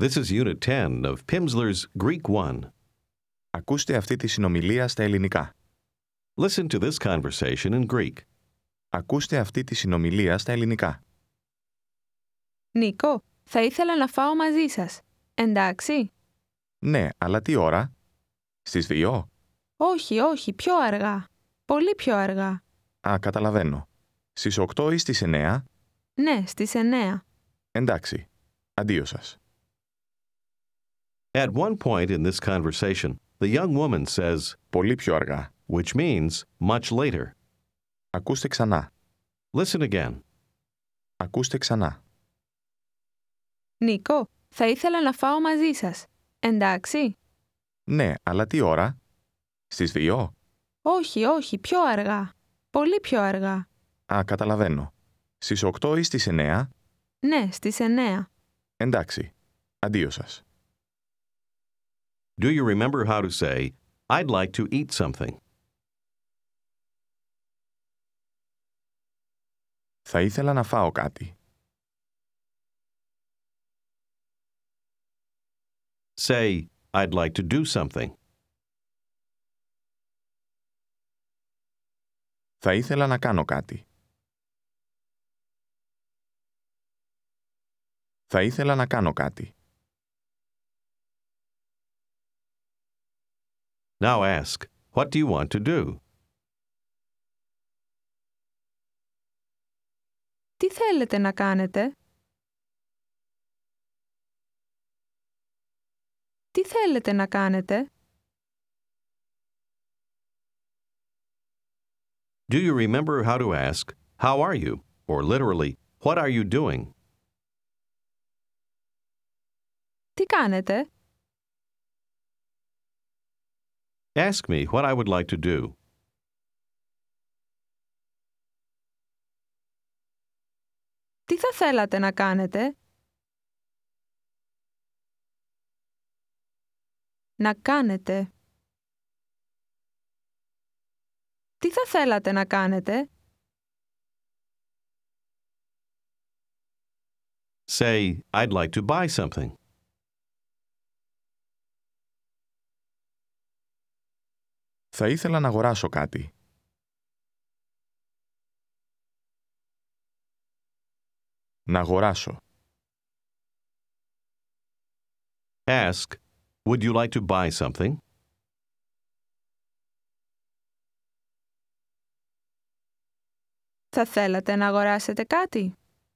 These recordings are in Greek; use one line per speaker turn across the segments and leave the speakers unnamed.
This is Unit 10 of Pimsleur's Greek 1.
Ακούστε αυτή τη συνομιλία στα ελληνικά.
Listen to this conversation in Greek.
Ακούστε αυτή τη συνομιλία στα ελληνικά.
Νίκο, θα ήθελα να φάω μαζί σας. Εντάξει?
Ναι, αλλά τι ώρα? Στις 2?
Όχι, πιο αργά. Πολύ πιο αργά.
Α, καταλαβαίνω. Στις 8 ή στις 9?
Ναι, στις 9.
Εντάξει. Αντίο σας.
At one point in this conversation, the young woman says,
Πολύ πιο αργά.
which means much later.
Ακούστε ξανά.
Listen again.
Ακούστε ξανά.
Νίκο, θα ήθελα να φάω μαζί σας. Εντάξει?
Ναι, αλλά τι ώρα? Στις 2?
Όχι, πιο αργά. Πολύ πιο αργά.
Α, καταλαβαίνω. Στις 8 ή στις 9?
Ναι, στις 9.
Εντάξει. Αντίο σας.
Do you remember how to say, I'd like to eat something?
Θα ήθελα να φάω κάτι.
Say, I'd like to do something.
Θα ήθελα να κάνω κάτι. Θα ήθελα να κάνω κάτι.
Now ask, what do you want to do?
Τι θέλετε να κάνετε? Τι θέλετε να κάνετε?
Do you remember how to ask, how are you? Or literally, what are you doing?
Τι κάνετε?
Ask me what I would like to do.
Τι θα θέλατε να κάνετε? Να κάνετε. Τι θα θέλατε να κάνετε?
Say, I'd like to buy something.
Θα ήθελα να αγοράσω κάτι. Να αγοράσω.
Ask, would you like to buy something?
Θα θέλατε να αγοράσετε κάτι?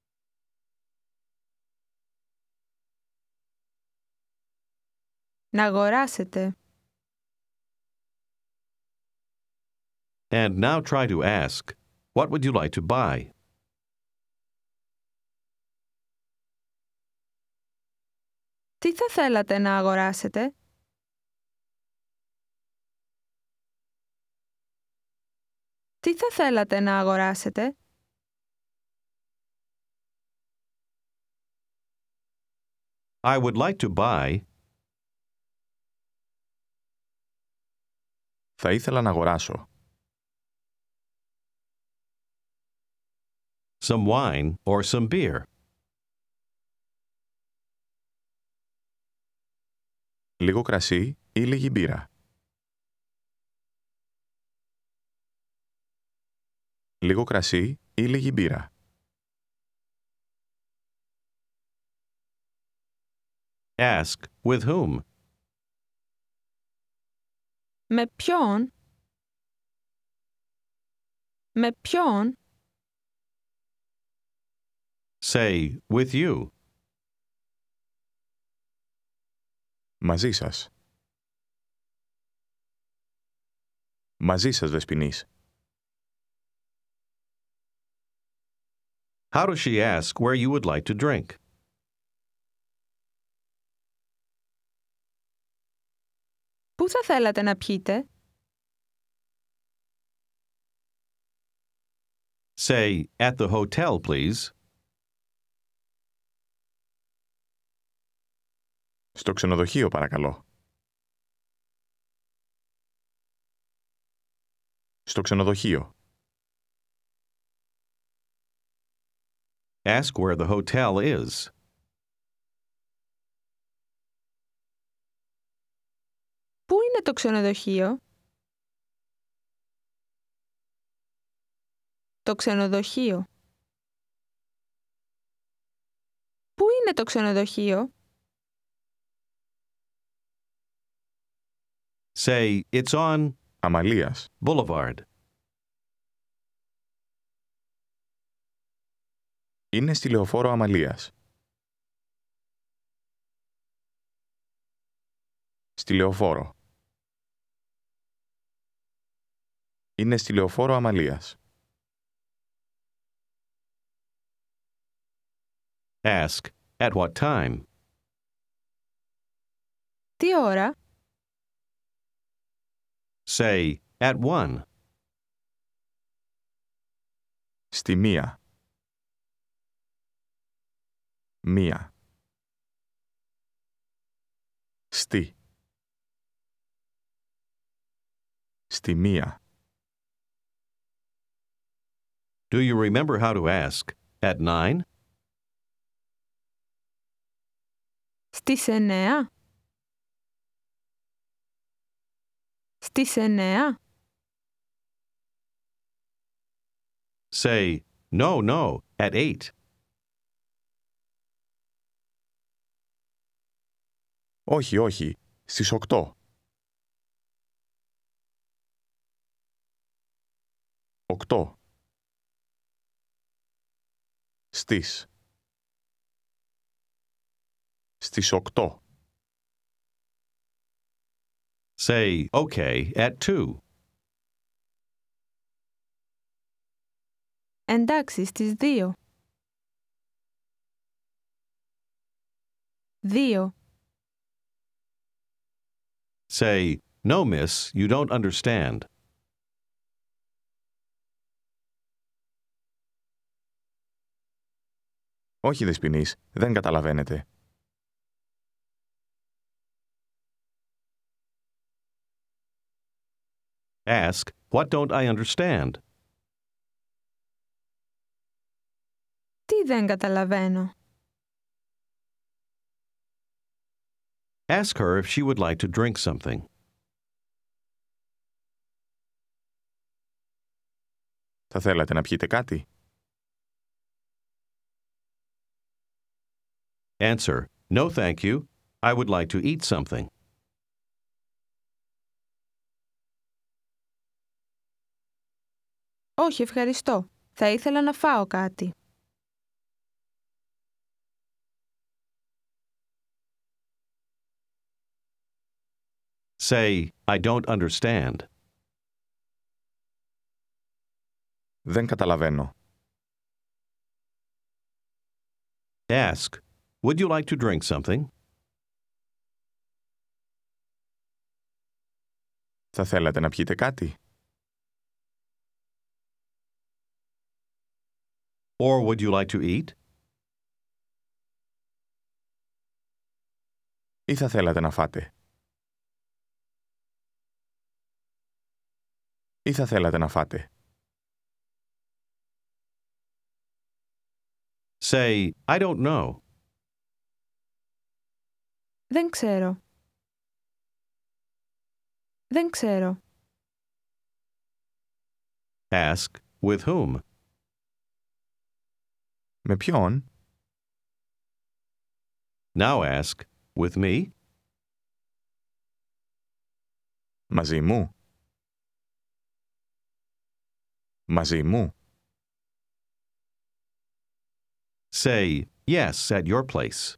Να αγοράσετε.
And now try to ask, what would you like to buy?
Τι θα θέλατε να αγοράσετε? Τι θα θέλατε να αγοράσετε?
I would like to buy.
Θα ήθελα να αγοράσω.
Some wine or some beer.
Λίγο κρασί ή λίγη μπύρα. Λίγο κρασί ή λίγη μπύρα.
Ask, with whom?
Με ποιον? Με ποιον?
Say, with you.
Μαζί σας. Μαζί σας, Δεσποινής.
How does she ask where you would like to drink?
Πού θα θέλατε να πιείτε?
Say, at the hotel, please.
Στο ξενοδοχείο, παρακαλώ. Στο ξενοδοχείο.
Ask where the hotel is.
το ξενοδοχείο? Το ξενοδοχείο. Πού είναι το ξενοδοχείο?
Say, it's on
Αμαλίας.
Boulevard.
Είναι στη λεωφόρο Αμαλίας. Στη λεωφόρο. Είναι στη λεωφόρο Αμαλίας.
Ask, at what time?
Τι ώρα?
Say, at 1.
Στη μία. Μία. Στη. Στη μία.
Do you remember how to ask, at 9?
Στις 9? Στις 9?
Say, no, no, at 8.
Όχι, όχι. Στις 8. 8. Στις. Στις 8.
Say, okay, at 2.
Εντάξει, στις 2. 2.
Say, no, miss, you don't understand.
Όχι, δεσποινής. Δεν καταλαβαίνετε.
Ask, what don't I understand?
Τι δεν καταλαβαίνω?
Ask her if she would like to drink something.
Θα θέλατε να πιείτε κάτι?
Answer, no, thank you. I would like to eat something.
Όχι, ευχαριστώ. Θα ήθελα να φάω κάτι.
Say, I don't understand.
Δεν καταλαβαίνω.
Ask, would you like to drink something?
Θα θέλατε να πιείτε κάτι?
Or would you like to eat?
Ή θα θέλατε να φάτε? Ή θα θέλατε να φάτε?
Say, I don't know.
Δεν ξέρω. Δεν ξέρω.
Ask, with whom?
Με ποιον?
Now ask, with me?
Μαζί μου. Μαζί μου.
Say, yes, at your place.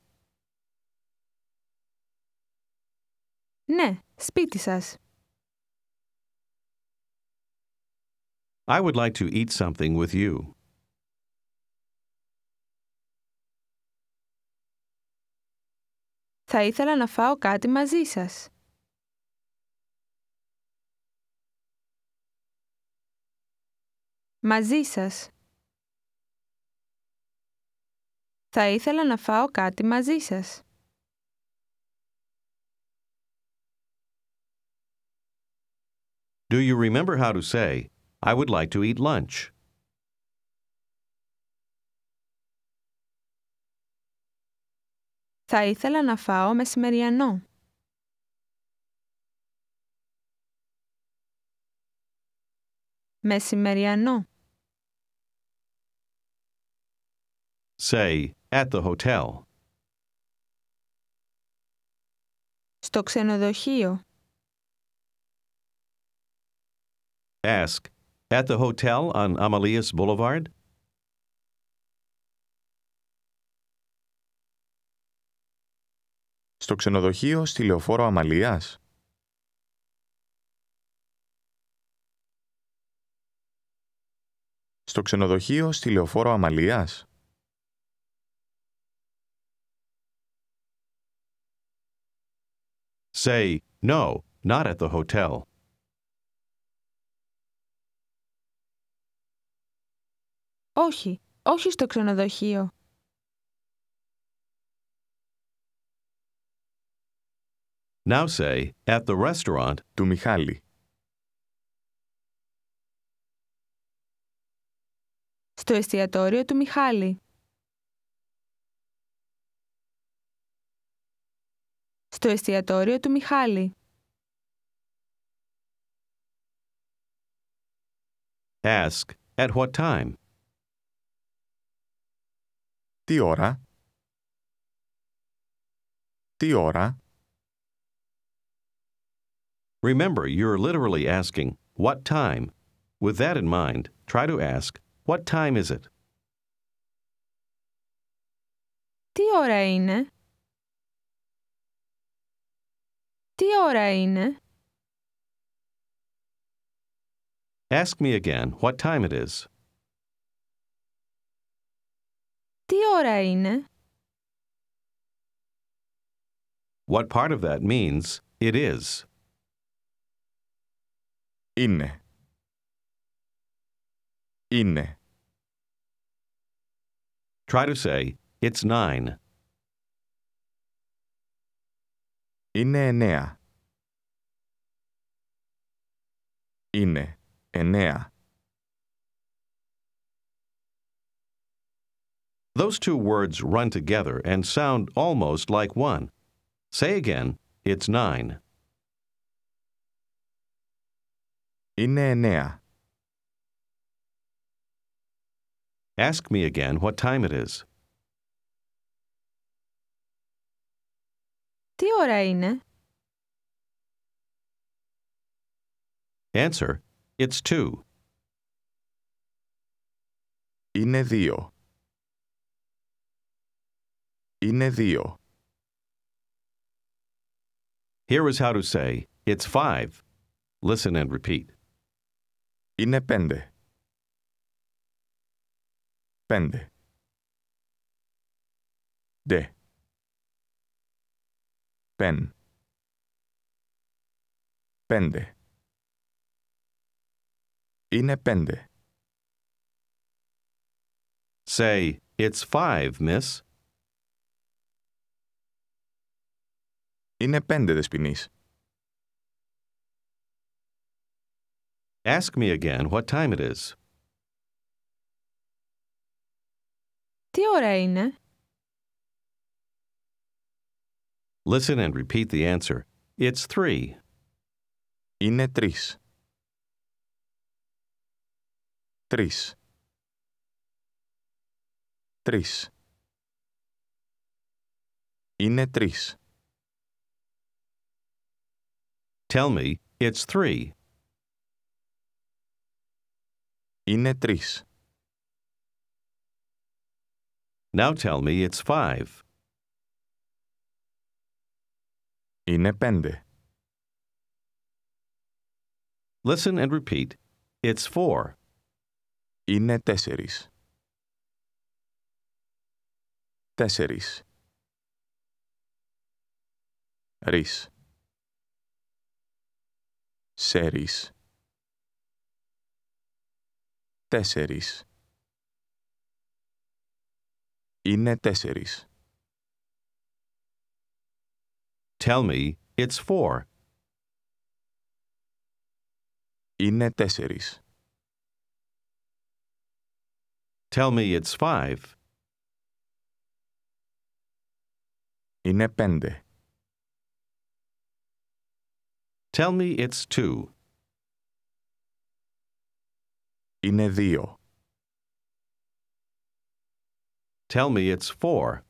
Ναι, σπίτι σας.
I would like to eat something with you.
Θα ήθελα να φάω κάτι μαζί σας. Μαζί σας. Θα ήθελα να φάω κάτι μαζί σας.
Do you remember how to say, I would like to eat lunch?
Θα ήθελα να φάω μεσημεριανό. Μεσημεριανό.
Say, at the hotel.
Στο ξενοδοχείο.
Ask, at the hotel on Amalias Boulevard?
Στο ξενοδοχείο στη Λεωφόρο Αμαλίας. Στο ξενοδοχείο στη Λεωφόρο Αμαλίας.
Say, no, not at the hotel.
Όχι, όχι στο ξενοδοχείο.
Now say, at the restaurant.
Του Μιχάλη.
Στο εστιατόριο του Μιχάλη. Στο εστιατόριο του Μιχάλη.
Ask, at what time?
Τι ώρα? Τι ώρα?
Remember, you're literally asking, what time? With that in mind, try to ask, what time is it?
Τι ώρα είναι? Τι ώρα είναι?
Ask me again what time it is.
Τι ώρα είναι?
What part of that means it is?
Είναι. Είναι.
Try to say, it's 9.
Είναι 9. Είναι 9.
Those two words run together and sound almost like one. Say again, it's 9.
Είναι 9.
Ask me again what time it is.
Τι ώρα είναι?
Answer, it's 2.
Είναι 2. Είναι 2.
Here is how to say, it's 5. Listen and repeat.
Είναι 5. 5. Δε. Πεν. 5. Είναι 5.
Say, it's 5, miss.
Είναι 5, δεσποινής.
Ask me again what time it is.
Τι ώρα είναι?
Listen and repeat the answer. It's 3.
Είναι 3. 3. 3. Είναι 3.
Tell me, it's 3.
Είναι 3.
Now tell me it's 5.
Είναι 5.
Listen and repeat. It's 4.
Είναι 4. 4. Ρις. Σέρις. 4. Είναι 4.
Tell me it's 4.
Είναι 4.
Tell me it's 5.
Είναι 5.
Tell me it's 2.
Είναι 2.
Tell me it's 4.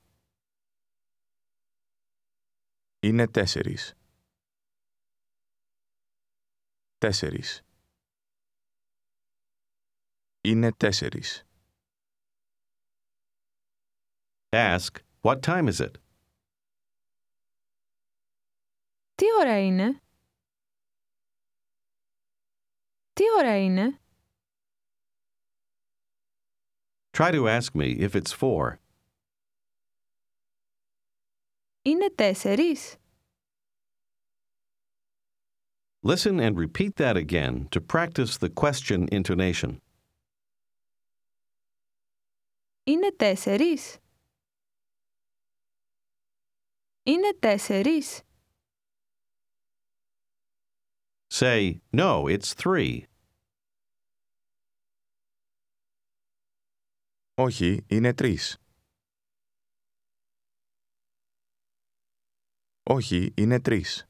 Είναι 4. 4. Είναι 4.
Ask, what time is it?
Τι ώρα είναι? Τι ώρα είναι?
Try to ask me if it's 4.
Είναι 4?
Listen and repeat that again to practice the question intonation.
Είναι 4? Είναι 4?
Say, no, it's 3.
Όχι, είναι 3. Όχι, είναι 3.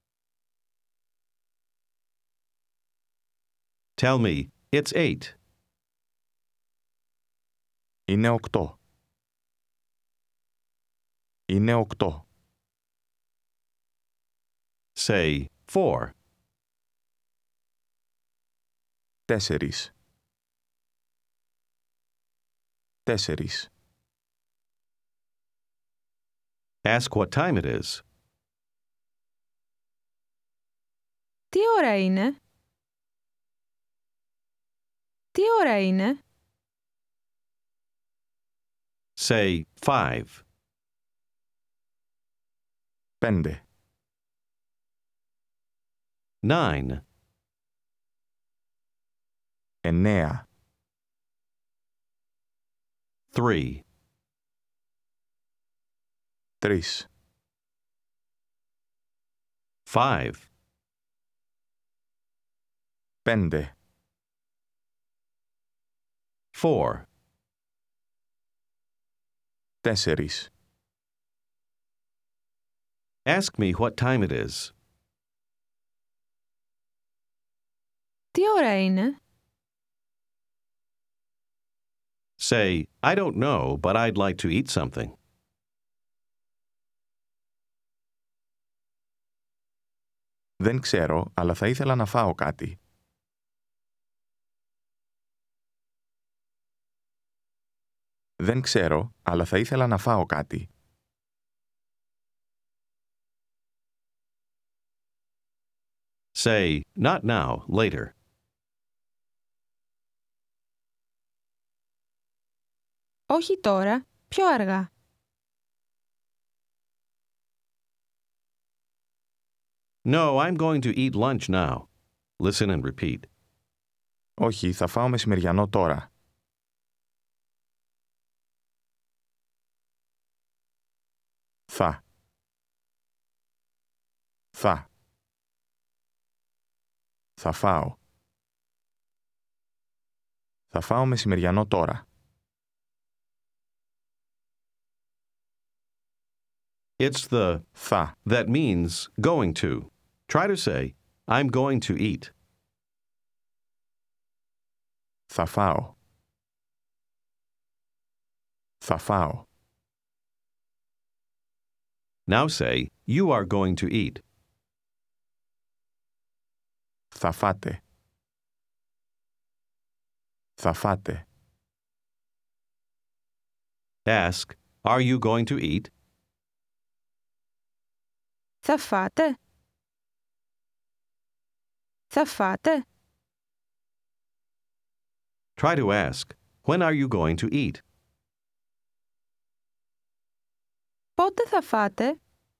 Tell me, it's 8.
Είναι 8. Είναι 8.
Say, 4.
4. 4.
Ask what time it is.
Τι ώρα είναι? Τι ώρα είναι?
Say, 5.
5.
9.
9.
3.
3.
5.
5.
4.
4.
Ask me what time it is.
Τι ώρα είναι?
Say, I don't know, but I'd like to eat something.
Δεν ξέρω, αλλά θα ήθελα να φάω κάτι. Δεν ξέρω, αλλά θα ήθελα να φάω κάτι.
Say, not now, later.
Όχι τώρα, πιο αργά.
No, I'm going to eat lunch now. Listen and repeat.
Όχι, θα φάω μεσημεριανό τώρα. Θα. Θα. Θα φάω. Θα φάω μεσημεριανό τώρα.
It's the
Θα.
that means going to. Try to say, I'm going to eat.
Θα φάω. Θα φάω.
Now say, you are going to eat.
Θα φάτε. Θα φάτε.
Ask, are you going to eat?
Θα φάτε? Θα φάτε?
Try to ask, when are you going to eat?
Πότε θα φάτε?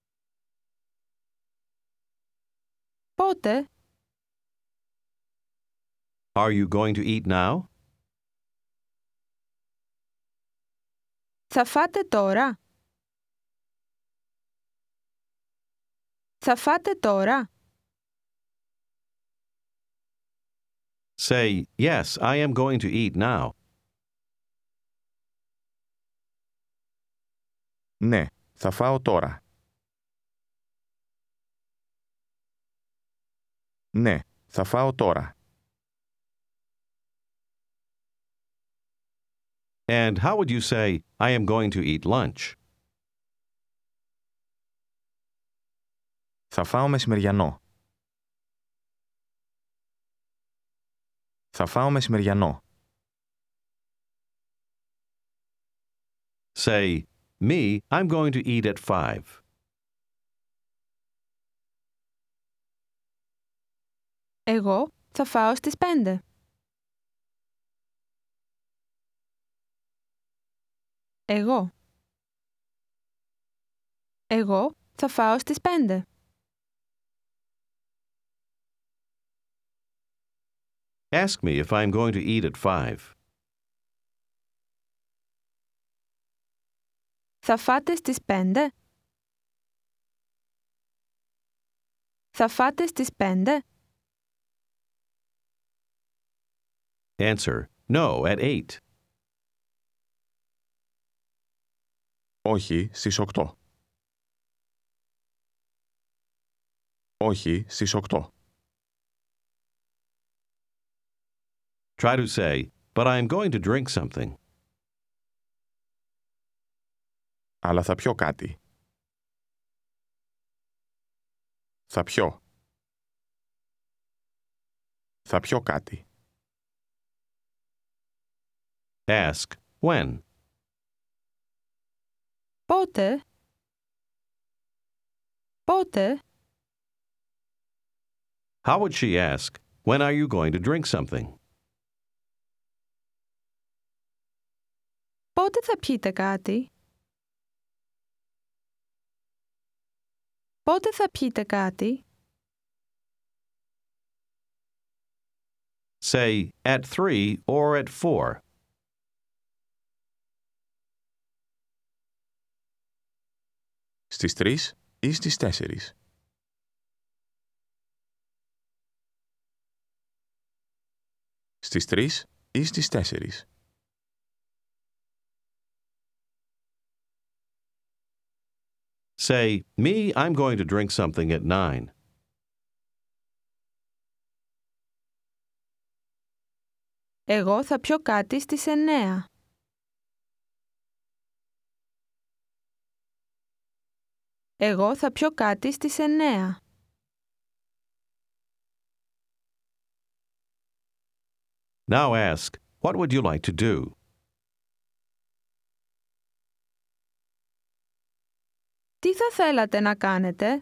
Πότε?
Are you going to eat now?
Θα φάτε τώρα? Θα φάτε τώρα?
Say, yes, I am going to eat now.
Ναι, θα φάω τώρα. Ναι, θα φάω τώρα.
And how would you say, I am going to eat lunch?
Θα φάω μεσημεριανό. Θα φάω μεσημεριανό.
Say, me, I'm going to eat at 5.
Εγώ θα φάω στις 5. Εγώ θα φάω στις 5.
Ask me if I'm going to eat at 5.
Θα φάτε στις 5. Θα φάτε στις 5.
Answer, no, at 8.
Όχι, στις 8. Όχι, στις 8.
Try to say, but I'm going to drink something.
Αλλά θα πιω κάτι. Θα πιω. Θα πιω κάτι.
Ask, when?
Πότε? Πότε?
How would she ask, when are you going to drink something?
Πότε θα πιείτε κάτι? Πότε θα πιείτε κάτι?
Say, at 3 or at 4.
Στις 3 ή στις 4. Στις 3 ή στις 4.
Say, me, I'm going to drink something at 9.
Εγώ θα πιω κάτι στις 9. Εγώ θα πιω κάτι στις 9.
Now ask, what would you like to do?
Τι θα θέλατε να κάνετε?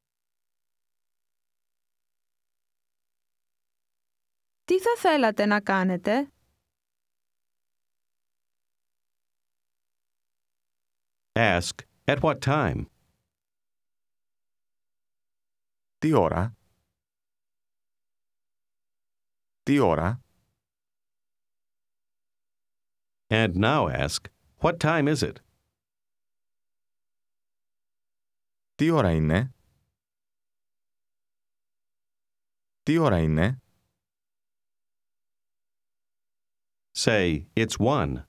Τι θα θέλατε να κάνετε?
Ask, at what time?
Τι ώρα? Τι ώρα?
And now ask, what time is it?
Τι ώρα είναι? Τι ώρα είναι?
Say, it's 1.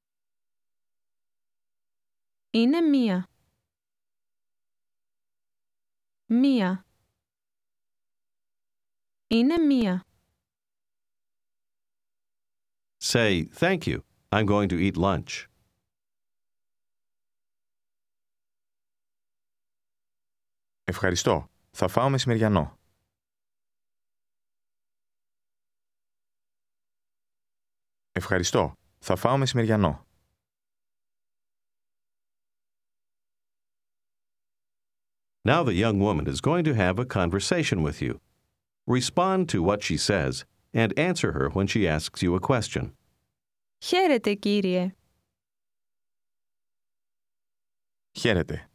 Είναι 1. 1. Είναι 1.
Say, thank you. I'm going to eat lunch.
Ευχαριστώ. Θα φάω μεσημεριανό. Ευχαριστώ. Θα φάω μεσημεριανό.
Now the young woman is going to have a conversation with you. Respond to what she says and answer her when she asks you a question.
Χαίρετε, κύριε.
Χαίρετε.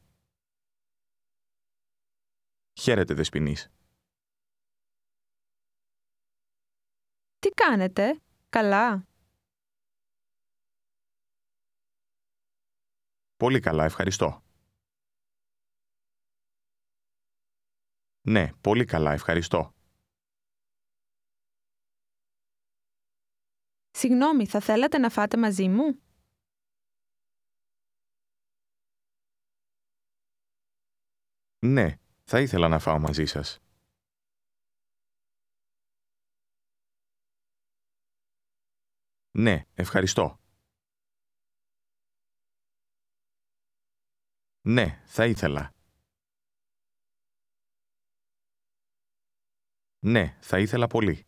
Χαίρετε, δεσποινής.
Τι κάνετε? Καλά.
Πολύ καλά, ευχαριστώ. Ναι, πολύ καλά, ευχαριστώ.
Συγγνώμη, θα θέλατε να φάτε μαζί μου?
Ναι, θα ήθελα να φάω μαζί σας. Ναι, ευχαριστώ. Ναι, θα ήθελα. Ναι, θα ήθελα πολύ.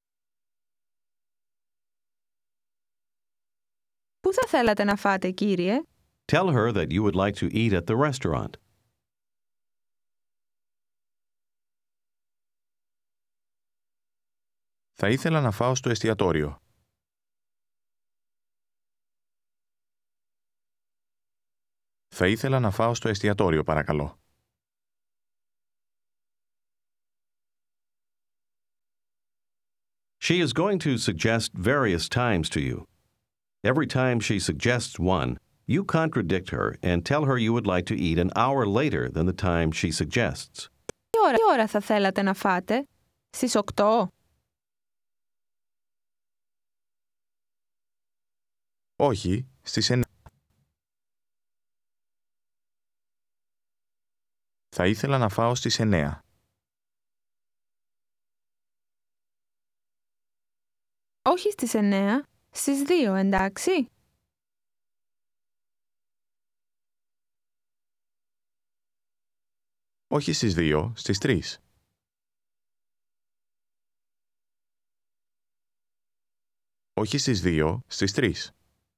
Πού θα θέλατε να φάτε, κύριε?
Tell her that you would like to eat at the restaurant.
Θα ήθελα να φάω στο εστιατόριο. Θα ήθελα να φάω στο εστιατόριο, παρακαλώ.
She is going to suggest various times to you. Every time she suggests one, you contradict her and tell her you would like to eat an hour later than the time she suggests.
Τι ώρα θα θέλατε να φάτε? Στις 8?
Όχι, στις 9. Θα ήθελα να φάω στις 9.
Όχι στις 9, στις 2, εντάξει?
Όχι στις 2, στις 3. Όχι στις 2, στις 3.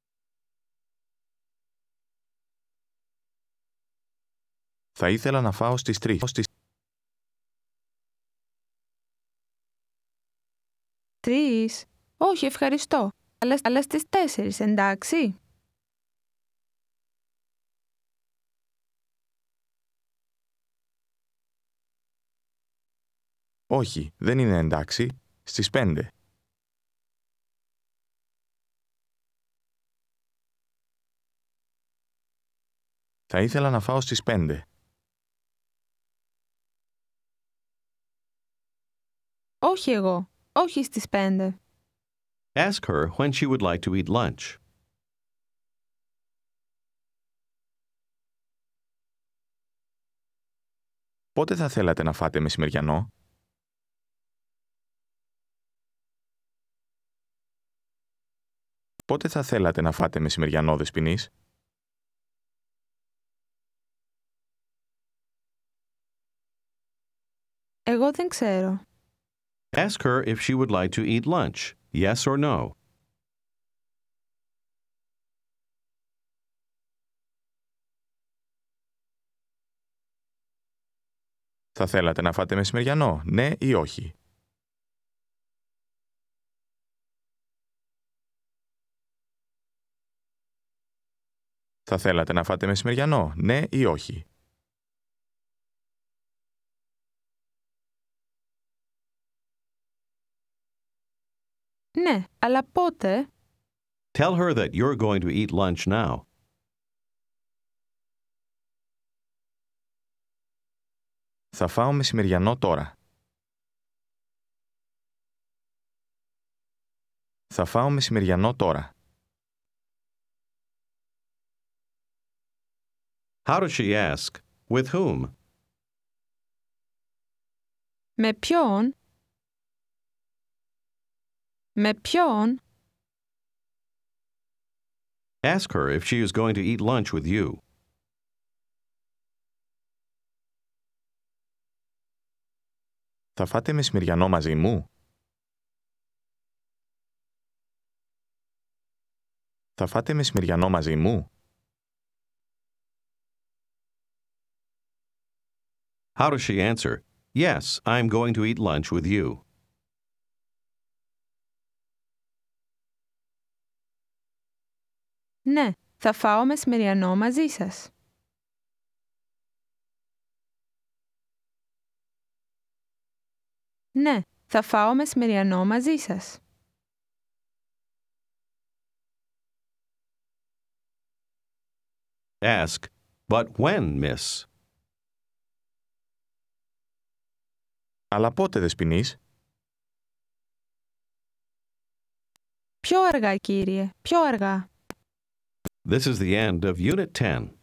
Θα ήθελα να φάω στις 3.
3? Όχι, ευχαριστώ. Αλλά στις 4, εντάξει?
Όχι, δεν είναι εντάξει. Στις 5. Θα ήθελα να φάω στις 5.
Όχι εγώ. Όχι στις 5.
Ask her when she would like to eat lunch.
Πότε θα θέλατε να φάτε μεσημεριανό? Πότε θα θέλατε να φάτε μεσημεριανό, Δεσποινής?
Εγώ δεν ξέρω.
Ask her if she would like to eat lunch, yes or no.
Θα θέλατε να φάτε μεσημεριανό, ναι ή όχι? Θα θέλατε να φάτε μεσημεριανό, ναι ή όχι?
Ναι, αλλά πότε?
Tell her that you're going to eat lunch now.
Θα φάω μεσημεριανό τώρα. Θα φάω μεσημεριανό τώρα.
How does she ask? With whom?
Με ποιον? Με ποιον?
Ask her if she is going to eat lunch with you.
Θα φάτε μεσημεριανό μαζί μου? Θα φάτε μεσημεριανό μαζί μου?
How does she answer? Yes, I'm going to eat lunch with you.
Ναι, θα φάω μεσημεριανό μαζί σας. Ναι, θα φάω μεσημεριανό μαζί σας.
Ask, but when, miss?
Αλλά πότε, Δεσποινής?
Πιο αργά, κύριε, πιο αργά.
This is the end of Unit 10.